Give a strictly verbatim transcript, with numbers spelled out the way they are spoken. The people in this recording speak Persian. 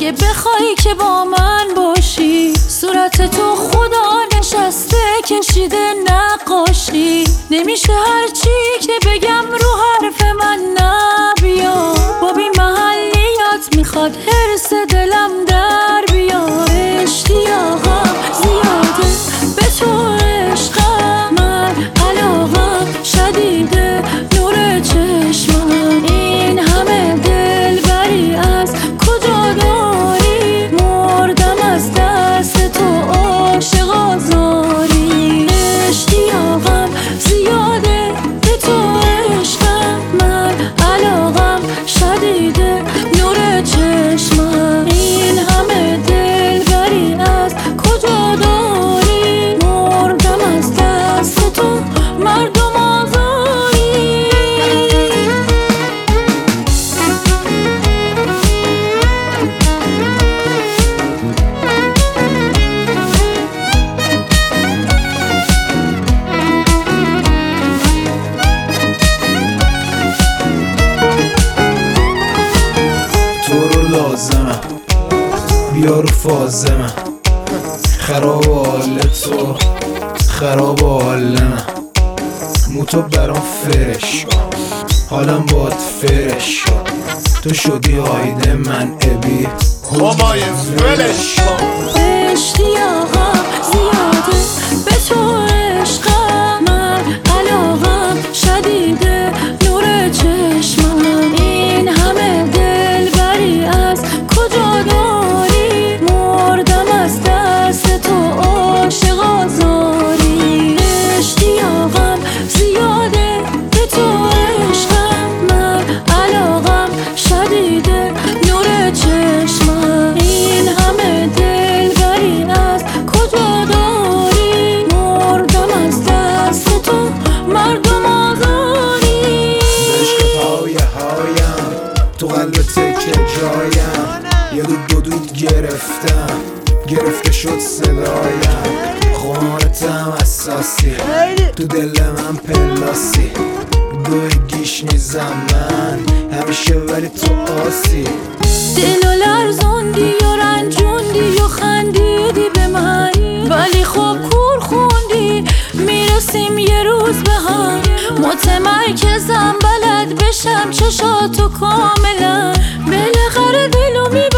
اگه بخوای که با من باشی، صورت تو خدا نشسته کشیده نقاشی. نمیشه هر چی که بگم رو حرف من نبیا، با بی محلیات میخواد حرس دلم در بیا. اشتیاقم زیاده به تو عشقم، من علاقم شدیده نور چشمم. این همه دلبری از کجا داری؟ مردم از دست تو عاشق آزاری. اشتیاقم زیاده به تو عشقم، من علاقم شدیده نور چشمم. این همه دلبری از کجا داری؟ مردم از دست تو مردم آزاری. تو رو لازمم بیا رو فازمم، خراب حال تو خراب حال من. موتو برام فرش حالم باد فرش، تو شدی هایده من ابی همای ولش. اشتیاقم زیاده به تو عشقم، من علاقم شدیده نور چشمم. این همه دلبری از کجا داری؟ مردم از دست تو عاشق آزاری. اشتیاقم زیاده به تو عشقم، من علاقم شدیده نور چشمم. این همه دلبری از کجا داری؟ مردم از دست تو مردم آزاری. عشق پای هایم تو قلب تکه جایم، یه دود دو دود گرفتم گرفته شد صدایم. خمارتم اساسی تو دل من پلاسی، دو گیش نیزم من همیشه ولی تو آسی. دلو لرزوندی و رنجوندی و خندیدی به من، ولی خب کور خوندی میرسیم یه روز به هم. متمرکزم بلد بشم چشاتو کاملا، بالاخره دلو میبینی